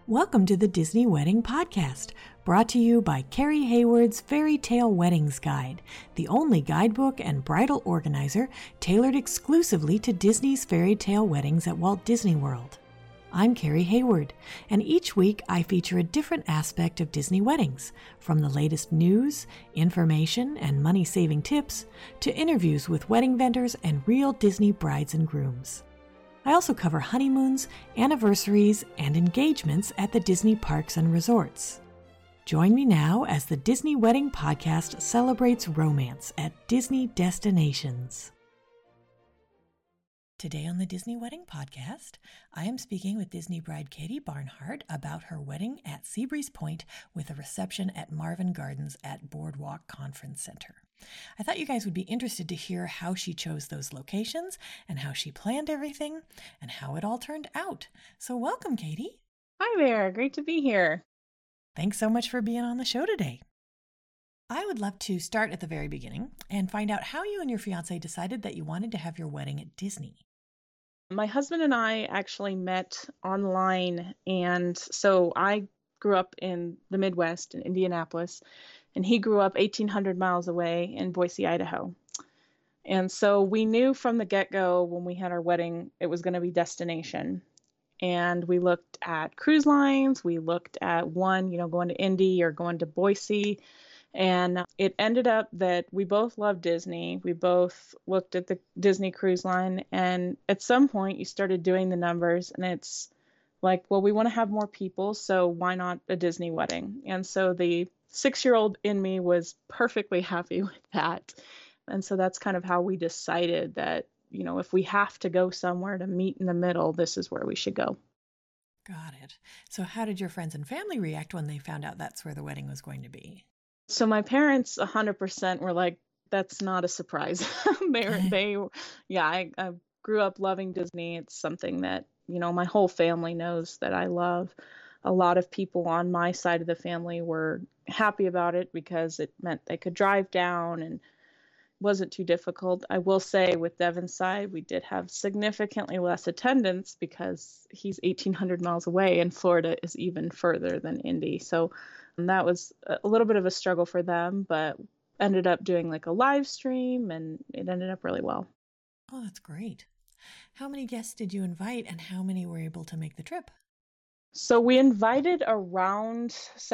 Welcome to the Disney Wedding Podcast, brought to you by Carrie Hayward's Fairy Tale Weddings Guide, the only guidebook and bridal organizer tailored exclusively to Disney's fairy tale weddings at Walt Disney World. I'm Carrie Hayward, and each week I feature a different aspect of Disney weddings, from the latest news, information, and money-saving tips, to interviews with wedding vendors and real Disney brides and grooms. I also cover honeymoons, anniversaries, and engagements at the Disney parks and resorts. Join me now as the Disney Wedding Podcast celebrates romance at Disney destinations. Today on the Disney Wedding Podcast, I am speaking with Disney bride Katie Barnhart about her wedding at Seabreeze Point with a reception at Marvin Gardens at Boardwalk Conference Center. I thought you guys would be interested to hear how she chose those locations and how she planned everything and how it all turned out. So welcome, Katie. Hi there. Great to be here. Thanks so much for being on the show today. I would love to start at the very beginning and find out how you and your fiance decided that you wanted to have your wedding at Disney. My husband and I actually met online, and so I grew up in the Midwest in Indianapolis, and he grew up 1,800 miles away in Boise, Idaho. And so we knew from the get-go when we had our wedding, it was going to be destination. And we looked at cruise lines. We looked at going to Indy or going to Boise. And it ended up that we both loved Disney. We both looked at the Disney Cruise Line. And at some point, you started doing the numbers. And it's like, well, we want to have more people. So why not a Disney wedding? And so the 6-year-old in me was perfectly happy with that. And so that's kind of how we decided that, if we have to go somewhere to meet in the middle, this is where we should go. Got it. So how did your friends and family react when they found out that's where the wedding was going to be? So my parents 100% were like, that's not a surprise. I grew up loving Disney. It's something that, my whole family knows that I love. A lot of people on my side of the family were happy about it because it meant they could drive down and wasn't too difficult. I will say with Devin's side, we did have significantly less attendance because he's 1,800 miles away and Florida is even further than Indy. So that was a little bit of a struggle for them, but ended up doing like a live stream and it ended up really well. Oh, that's great. How many guests did you invite and how many were able to make the trip? So we invited around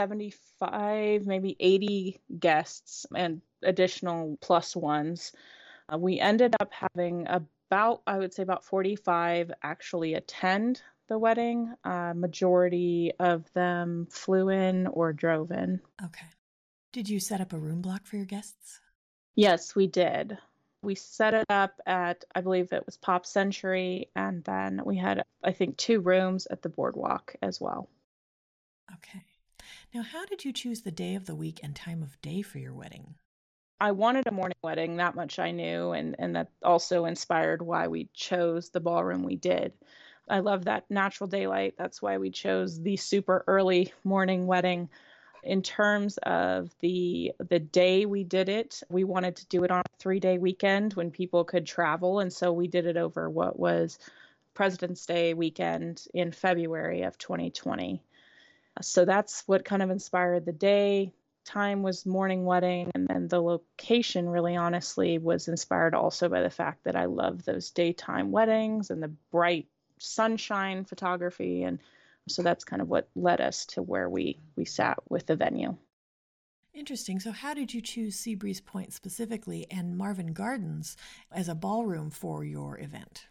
75, maybe 80 guests and additional plus ones. We ended up having about 45 actually attend the wedding. Majority of them flew in or drove in. Okay. Did you set up a room block for your guests? Yes, we did. We set it up at, I believe it was Pop Century, and then we had, I think, 2 rooms at the Boardwalk as well. Okay. Now, how did you choose the day of the week and time of day for your wedding? I wanted a morning wedding, that much I knew, and that also inspired why we chose the ballroom we did. I love that natural daylight. That's why we chose the super early morning wedding. In terms of the day we did it, we wanted to do it on a 3-day weekend when people could travel. And so we did it over what was President's Day weekend in February of 2020. So that's what kind of inspired the day. Time was morning wedding. And then the location, really honestly, was inspired also by the fact that I love those daytime weddings and the bright sunshine photography. And so that's kind of what led us to where we sat with the venue. Interesting. So how did you choose Seabreeze Point specifically and Marvin Gardens as a ballroom for your event?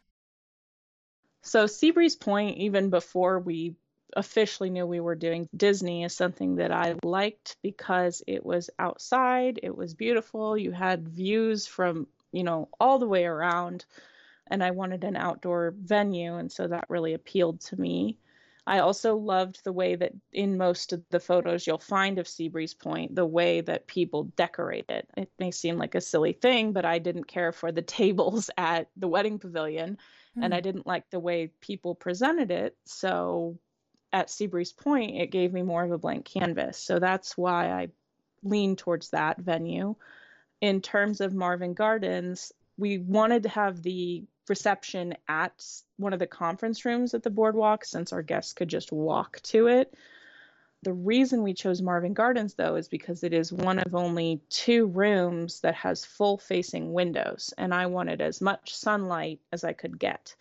So Seabreeze Point, even before we officially knew we were doing Disney, is something that I liked because it was outside, it was beautiful, you had views from, all the way around, and I wanted an outdoor venue, and so that really appealed to me. I also loved the way that in most of the photos you'll find of Seabreeze Point, the way that people decorate it. It may seem like a silly thing, but I didn't care for the tables at the wedding pavilion, and I didn't like the way people presented it. So at Seabreeze Point, it gave me more of a blank canvas. So that's why I leaned towards that venue. In terms of Marvin Gardens, we wanted to have the reception at one of the conference rooms at the boardwalk since our guests could just walk to it. The reason we chose Marvin Gardens, though, is because it is one of only 2 rooms that has full facing windows, and I wanted as much sunlight as I could get.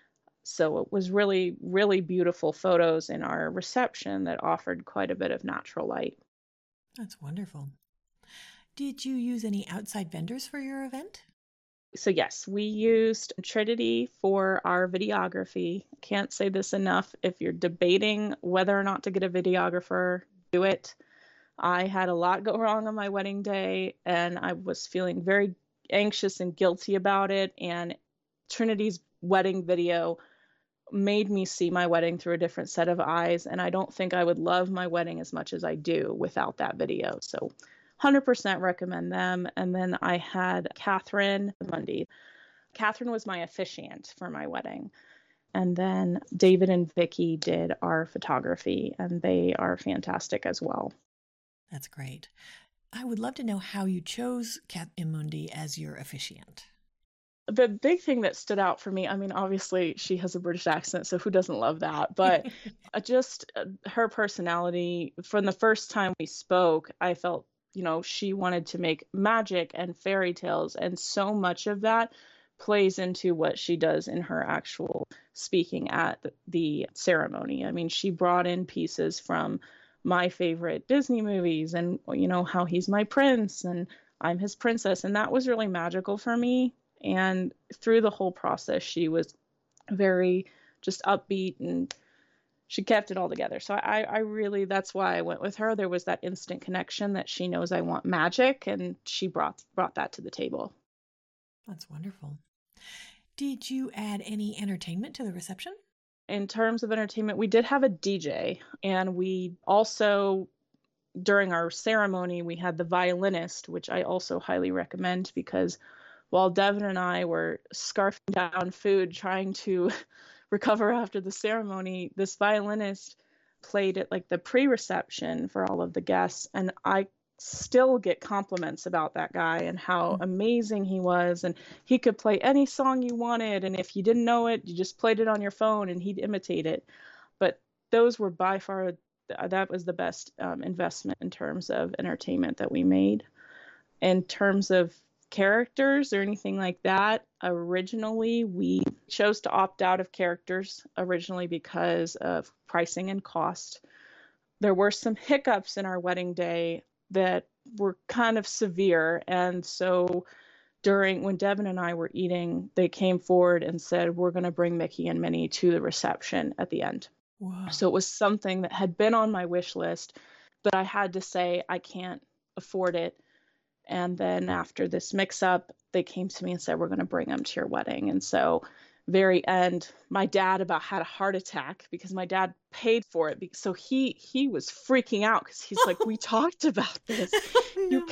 So it was really, really beautiful photos in our reception that offered quite a bit of natural light. That's wonderful. Did you use any outside vendors for your event? So yes, we used Trinity for our videography. Can't say this enough. If you're debating whether or not to get a videographer, do it. I had a lot go wrong on my wedding day, and I was feeling very anxious and guilty about it. And Trinity's wedding video made me see my wedding through a different set of eyes. And I don't think I would love my wedding as much as I do without that video. So 100% recommend them. And then I had Catherine Mundy. Catherine was my officiant for my wedding. And then David and Vicky did our photography, and they are fantastic as well. That's great. I would love to know how you chose Kat Imundi as your officiant. The big thing that stood out for me, I mean, obviously she has a British accent, so who doesn't love that? But just her personality, from the first time we spoke, I felt, she wanted to make magic and fairy tales, and so much of that plays into what she does in her actual speaking at the ceremony. I mean, she brought in pieces from my favorite Disney movies and, how he's my prince and I'm his princess. And that was really magical for me. And through the whole process, she was very just upbeat, and she kept it all together. So I really, that's why I went with her. There was that instant connection that she knows I want magic, and she brought that to the table. That's wonderful. Did you add any entertainment to the reception? In terms of entertainment, we did have a DJ, and we also, during our ceremony, we had the violinist, which I also highly recommend, because while Devin and I were scarfing down food trying to recover after the ceremony, this violinist played at like the pre-reception for all of the guests, and I still get compliments about that guy and how amazing he was, and he could play any song you wanted, and if you didn't know it, you just played it on your phone and he'd imitate it. But those were by far, that was the best investment in terms of entertainment that we made. In terms of characters or anything like that, originally we chose to opt out of characters originally because of pricing and cost. There were some hiccups in our wedding day that were kind of severe, and so when Devin and I were eating, they came forward and said, we're going to bring Mickey and Minnie to the reception at the end. Wow. So it was something that had been on my wish list, but I had to say I can't afford it. And then after this mix-up, they came to me and said, we're going to bring them to your wedding. And so very end, my dad about had a heart attack because my dad paid for it. So he was freaking out because he's like, we talked about this. No.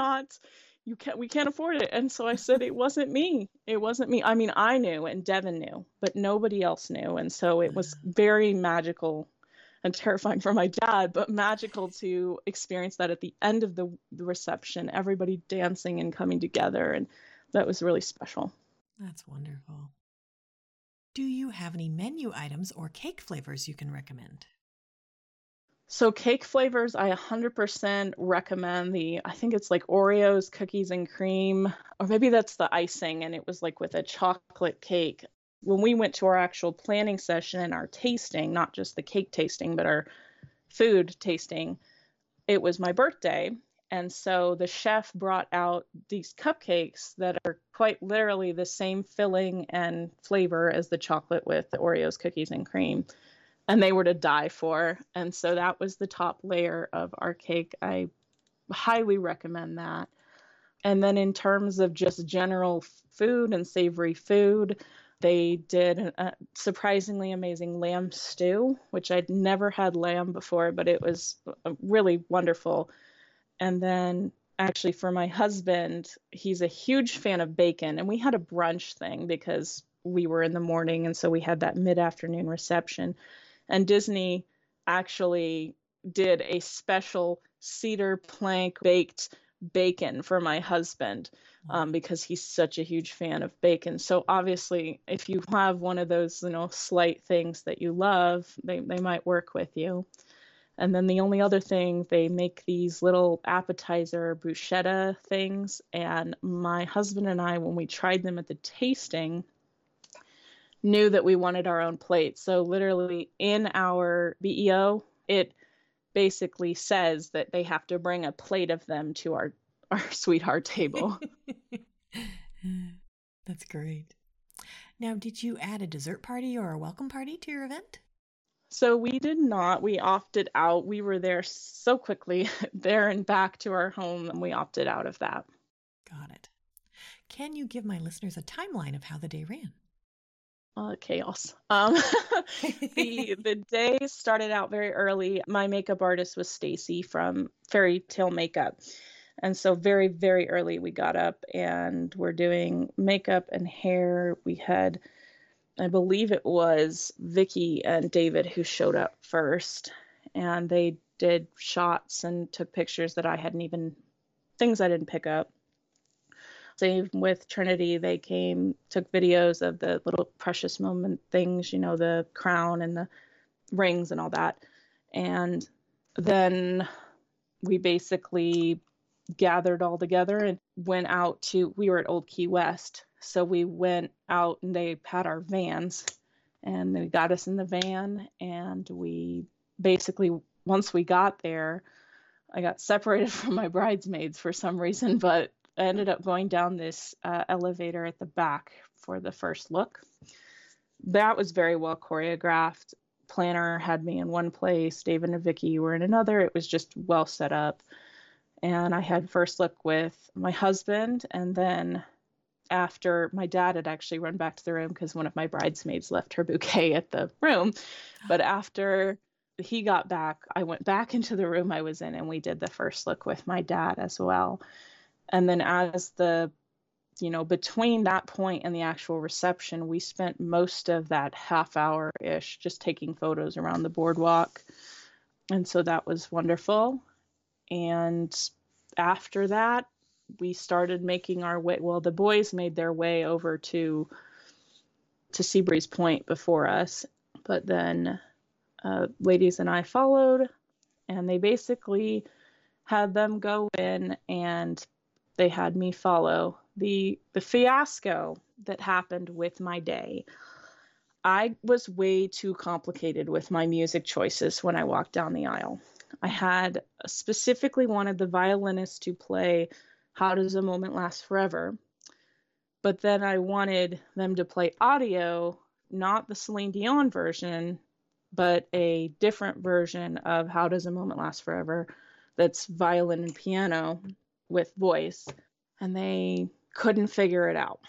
We can't afford it. And so I said, it wasn't me. I mean, I knew and Devin knew, but nobody else knew. And so it was very magical and terrifying for my dad, but magical to experience that at the end of the reception, everybody dancing and coming together. And that was really special. That's wonderful. Do you have any menu items or cake flavors you can recommend? So cake flavors, I 100% recommend I think it's like Oreos, cookies and cream, or maybe that's the icing, and it was like with a chocolate cake. When we went to our actual planning session and our tasting, not just the cake tasting, but our food tasting, it was my birthday. And so the chef brought out these cupcakes that are quite literally the same filling and flavor as the chocolate with the Oreos, cookies, and cream. And they were to die for. And so that was the top layer of our cake. I highly recommend that. And then in terms of just general food and savory food, they did a surprisingly amazing lamb stew, which I'd never had lamb before, but it was really wonderful. And then actually for my husband, he's a huge fan of bacon. And we had a brunch thing because we were in the morning. And so we had that mid-afternoon reception. And Disney actually did a special cedar plank baked bacon for my husband, because he's such a huge fan of bacon. So obviously, if you have one of those, slight things that you love, they might work with you. And then the only other thing, they make these little appetizer bruschetta things. And my husband and I, when we tried them at the tasting, knew that we wanted our own plate. So literally in our BEO, it basically says that they have to bring a plate of them to our sweetheart table. That's great. Now, did you add a dessert party or a welcome party to your event? So we did not. We opted out. We were there so quickly, there and back to our home, and we opted out of that. Got it. Can you give my listeners a timeline of how the day ran? Chaos. The day started out very early. My makeup artist was Stacy from Fairy Tale Makeup. And so very, very early we got up and we're doing makeup and hair. We had, I believe it was Vicky and David who showed up first, and they did shots and took pictures that things I didn't pick up. Same with Trinity. They came, took videos of the little precious moment things, the crown and the rings and all that. And then we basically gathered all together and went out we were at Old Key West. So we went out and they had our vans and they got us in the van. And we basically, once we got there, I got separated from my bridesmaids for some reason, but I ended up going down this elevator at the back for the first look. That was very well choreographed. Planner had me in one place. David and Vicky were in another. It was just well set up. And I had first look with my husband. And then after, my dad had actually run back to the room because one of my bridesmaids left her bouquet at the room. But after he got back, I went back into the room I was in and we did the first look with my dad as well. And then as between that point and the actual reception, we spent most of that half hour-ish just taking photos around the boardwalk. And so that was wonderful. And after that, we started making our way. Well, the boys made their way over to Seabreeze Point before us. But then ladies and I followed, and they basically had them go in and they had me follow. The fiasco that happened with my day, I was way too complicated with my music choices when I walked down the aisle. I had specifically wanted the violinist to play How Does a Moment Last Forever, but then I wanted them to play audio, not the Celine Dion version, but a different version of How Does a Moment Last Forever that's violin and piano with voice, and they couldn't figure it out.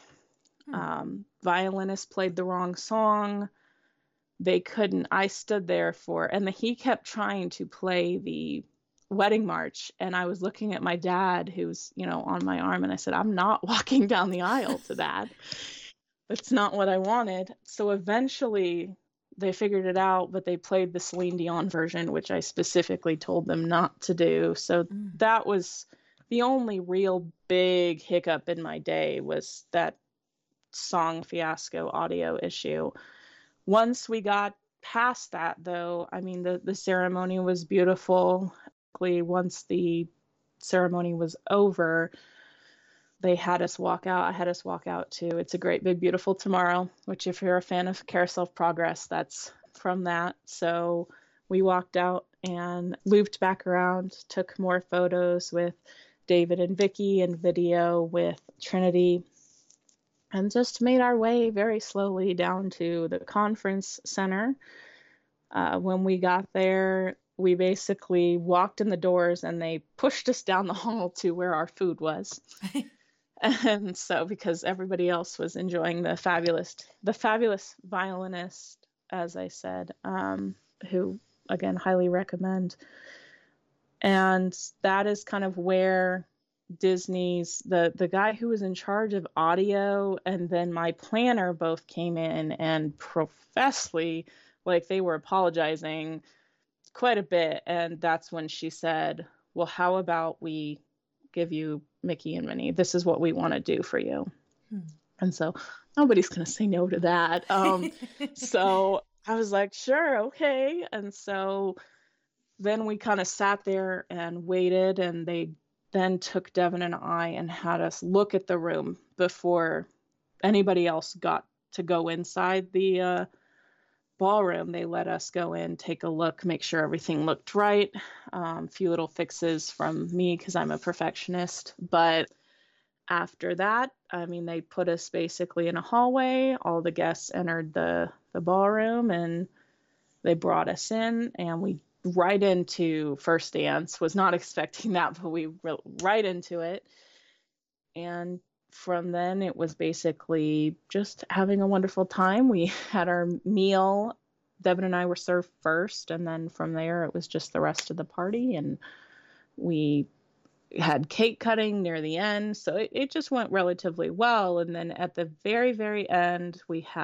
Violinist played the wrong song. They couldn't. I stood there and he kept trying to play the wedding march, and I was looking at my dad who's, on my arm, and I said, I'm not walking down the aisle to that. That's not what I wanted. So eventually they figured it out, but they played the Celine Dion version, which I specifically told them not to do. So that was the only real big hiccup in my day, was that song fiasco audio issue. Once we got past that, though, I mean, the ceremony was beautiful. Once the ceremony was over, they had us walk out. I had us walk out to It's a Great Big Beautiful Tomorrow, which if you're a fan of Carousel of Progress, that's from that. So we walked out and looped back around, took more photos with David and Vicky and video with Trinity, and just made our way very slowly down to the conference center. When we got there, we basically walked in the doors and they pushed us down the hall to where our food was. And so, because everybody else was enjoying the fabulous violinist, as I said, who, again, highly recommend. And that is kind of where Disney's, the guy who was in charge of audio and then my planner both came in and professedly, like, they were apologizing quite a bit. And that's when she said, well, how about we give you Mickey and Minnie. This is what we want to do for you. Hmm. And so nobody's going to say no to that. So I was like, sure, okay. And so then we kind of sat there and waited, and they then took Devin and I and had us look at the room before anybody else got to go inside the ballroom. They let us go in, take a look, make sure everything looked right. A few little fixes from me because I'm a perfectionist. But after that, I mean, they put us basically in a hallway. All the guests entered the ballroom, and they brought us in, and we right into first dance. Was not expecting that, but we were right into it. And from then, it was basically just having a wonderful time. We had our meal. Devin and I were served first, and then from there, it was just the rest of the party. And we had cake cutting near the end. So it just went relatively well. And then at the very, very end,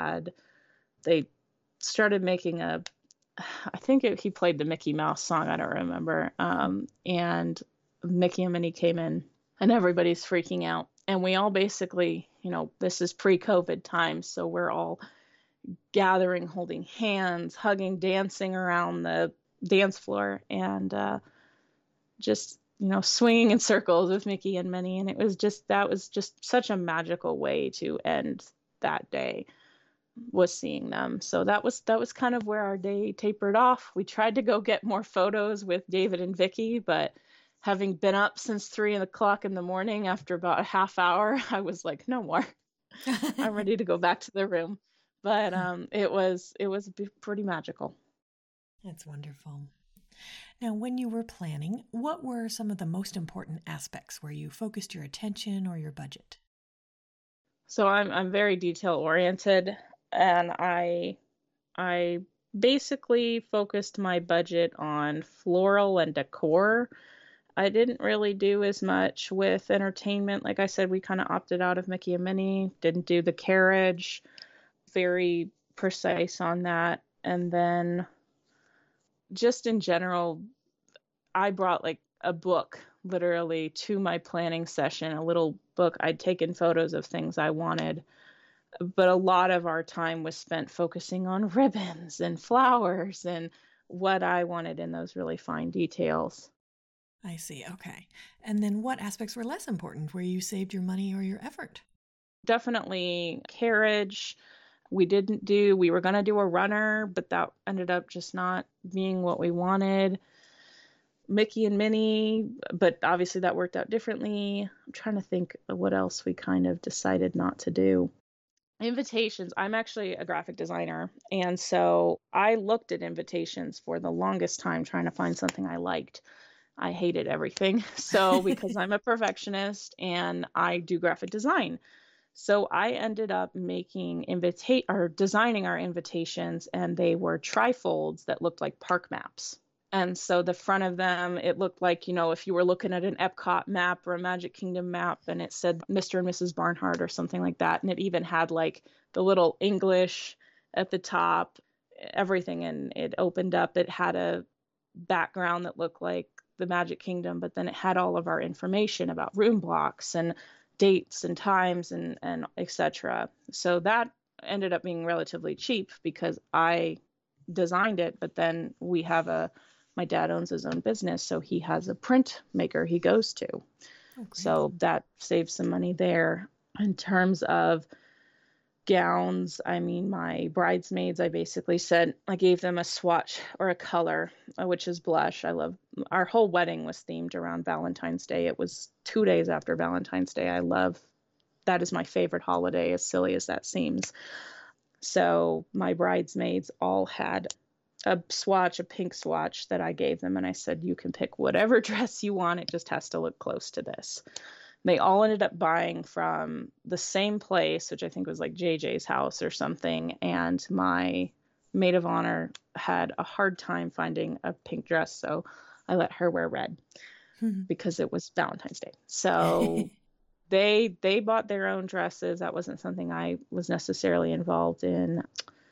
they started making I think he played the Mickey Mouse song. I don't remember. And Mickey and Minnie came in, and everybody's freaking out. And we all basically, this is pre-COVID times, so we're all gathering, holding hands, hugging, dancing around the dance floor, and just, swinging in circles with Mickey and Minnie. And that was just such a magical way to end that day, was seeing them. So that was kind of where our day tapered off. We tried to go get more photos with David and Vicky, but having been up since 3:00 in the morning, after about a half hour, I was like, no more. I'm ready to go back to the room. But it was pretty magical. That's wonderful. Now, when you were planning, what were some of the most important aspects where you focused your attention or your budget? So I'm very detail oriented, and I basically focused my budget on floral and decor. I didn't really do as much with entertainment. Like I said, we kind of opted out of Mickey and Minnie, didn't do the carriage, very precise on that. And then just in general, I brought like a book literally to my planning session, a little book. I'd taken photos of things I wanted, but a lot of our time was spent focusing on ribbons and flowers and what I wanted in those really fine details. I see. Okay. And then what aspects were less important where you saved your money or your effort? Definitely carriage. We were going to do a runner, but that ended up just not being what we wanted. Mickey and Minnie, but obviously that worked out differently. I'm trying to think of what else we kind of decided not to do. Invitations. I'm actually a graphic designer, and so I looked at invitations for the longest time trying to find something I liked. I hated everything. So because I'm a perfectionist and I do graphic design. So I ended up designing our invitations, and they were trifolds that looked like park maps. And so the front of them, it looked like, if you were looking at an Epcot map or a Magic Kingdom map, and it said Mr. and Mrs. Barnhart or something like that. And it even had like the little English at the top, everything. And it opened up, it had a background that looked like the Magic Kingdom, but then it had all of our information about room blocks and dates and times and etc. So that ended up being relatively cheap because I designed it, but then my dad owns his own business, so he has a print maker he goes to. Oh, so that saves some money there. In terms of gowns, I mean, my bridesmaids, I gave them a swatch or a color, which is blush. Our whole wedding was themed around Valentine's Day. It was 2 days after Valentine's Day. That is my favorite holiday, as silly as that seems. So my bridesmaids all had a pink swatch that I gave them, and I said, you can pick whatever dress you want. It just has to look close to this. They all ended up buying from the same place, which I think was like JJ's house or something. And my maid of honor had a hard time finding a pink dress, so I let her wear red because it was Valentine's Day. So they bought their own dresses. That wasn't something I was necessarily involved in.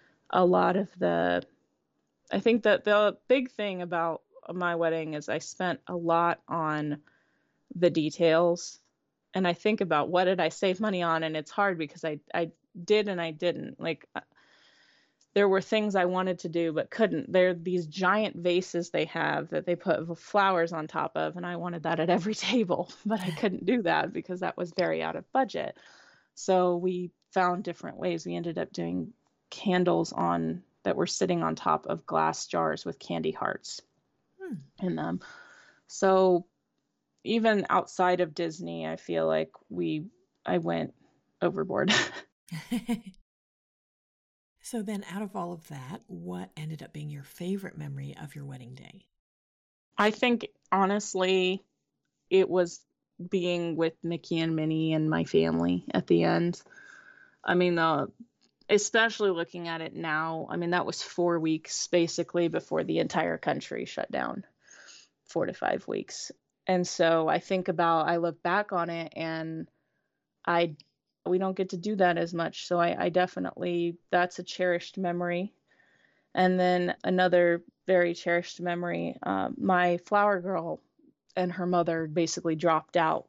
I think that the big thing about my wedding is I spent a lot on the details. And I think about what did I save money on? And it's hard because I did and I didn't. Like, there were things I wanted to do but couldn't. They're these giant vases they have that they put flowers on top of, and I wanted that at every table, but I couldn't do that because that was very out of budget. So we found different ways. We ended up doing candles on that were sitting on top of glass jars with candy hearts in them. So even outside of Disney, I feel like I went overboard. So then out of all of that, what ended up being your favorite memory of your wedding day? I think honestly, it was being with Mickey and Minnie and my family at the end. I mean, especially looking at it now, I mean, that was 4 weeks basically before the entire country shut down, 4 to 5 weeks. And so I look back on it and we don't get to do that as much. So I definitely, that's a cherished memory. And then another very cherished memory, my flower girl and her mother basically dropped out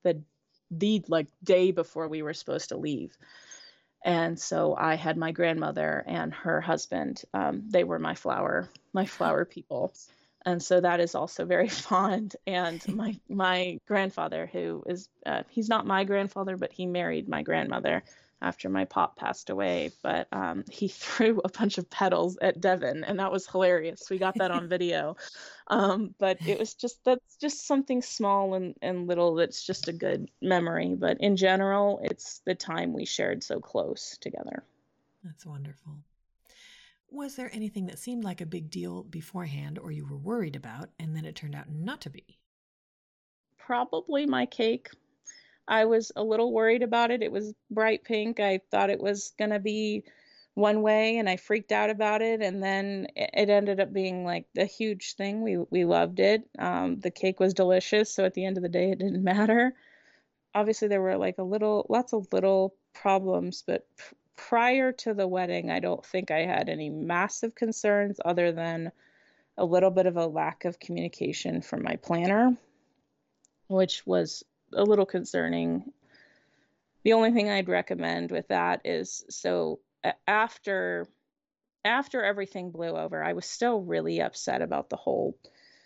the like day before we were supposed to leave. And so I had my grandmother and her husband. They were my flower people. And so that is also very fond. And my grandfather, who is, he's not my grandfather, but he married my grandmother after my pop passed away. But he threw a bunch of petals at Devin, and that was hilarious. We got that on video. But that's just something small and little that's just a good memory. But in general, it's the time we shared so close together. That's wonderful. Was there anything that seemed like a big deal beforehand or you were worried about and then it turned out not to be? Probably my cake. I was a little worried about it. It was bright pink. I thought it was going to be one way and I freaked out about it. And then it ended up being like a huge thing. We loved it. The cake was delicious. So at the end of the day, it didn't matter. Obviously, there were like lots of little problems, but prior to the wedding, I don't think I had any massive concerns other than a little bit of a lack of communication from my planner, which was a little concerning. The only thing I'd recommend with that is, so after everything blew over, I was still really upset about the whole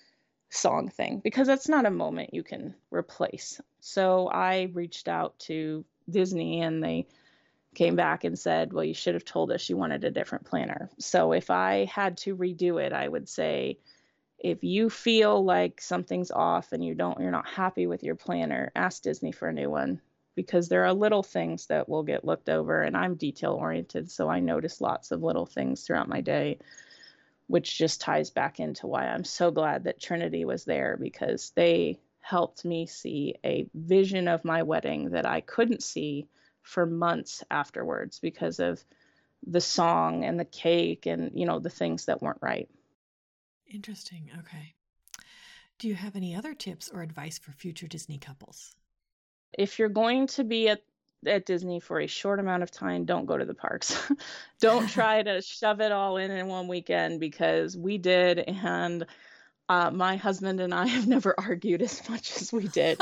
song thing because that's not a moment you can replace. So I reached out to Disney and they came back and said, well, you should have told us you wanted a different planner. So if I had to redo it, I would say, if you feel like something's off and you're not happy with your planner, ask Disney for a new one, because there are little things that will get looked over, and I'm detail oriented, so I notice lots of little things throughout my day, which just ties back into why I'm so glad that Trinity was there, because they helped me see a vision of my wedding that I couldn't see for months afterwards because of the song and the cake and, the things that weren't right. Interesting. Okay. Do you have any other tips or advice for future Disney couples? If you're going to be at Disney for a short amount of time, don't go to the parks. Don't try to shove it all in one weekend, because we did, and my husband and I have never argued as much as we did.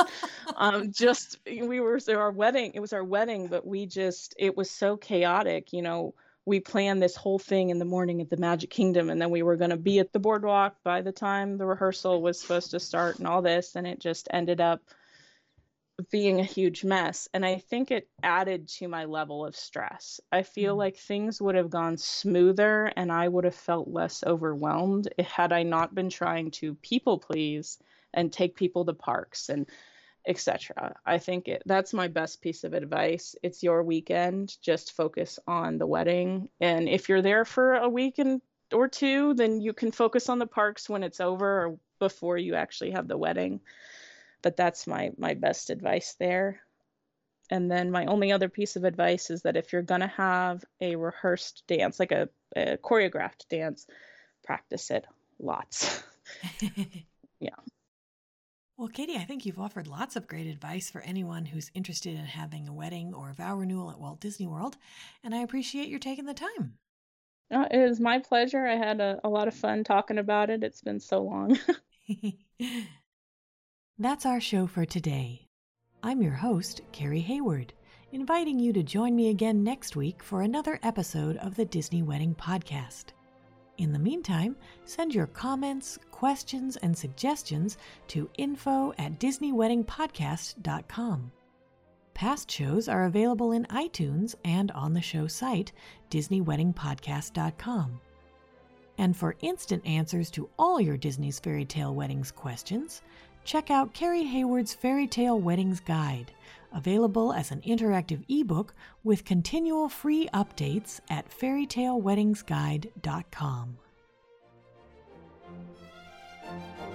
It was our wedding, but it was so chaotic. We planned this whole thing in the morning at the Magic Kingdom, and then we were going to be at the boardwalk by the time the rehearsal was supposed to start and all this, and it just ended up being a huge mess. And I think it added to my level of stress. I feel like things would have gone smoother and I would have felt less overwhelmed had I not been trying to people please and take people to parks and etc. I think that's my best piece of advice. It's your weekend. Just focus on the wedding. And if you're there for a week or two, then you can focus on the parks when it's over or before you actually have the wedding. But that's my best advice there. And then my only other piece of advice is that if you're going to have a rehearsed dance, like a choreographed dance, practice it lots. Yeah. Well, Katie, I think you've offered lots of great advice for anyone who's interested in having a wedding or a vow renewal at Walt Disney World, and I appreciate you taking the time. It was my pleasure. I had a lot of fun talking about it. It's been so long. That's our show for today. I'm your host, Carrie Hayward, inviting you to join me again next week for another episode of the Disney Wedding Podcast. In the meantime, send your comments, questions, and suggestions to info@disneyweddingpodcast.com. Past shows are available in iTunes and on the show site, disneyweddingpodcast.com. And for instant answers to all your Disney's Fairy Tale Weddings questions, check out Carrie Hayward's Fairy Tale Weddings Guide, available as an interactive ebook with continual free updates at fairytaleweddingsguide.com.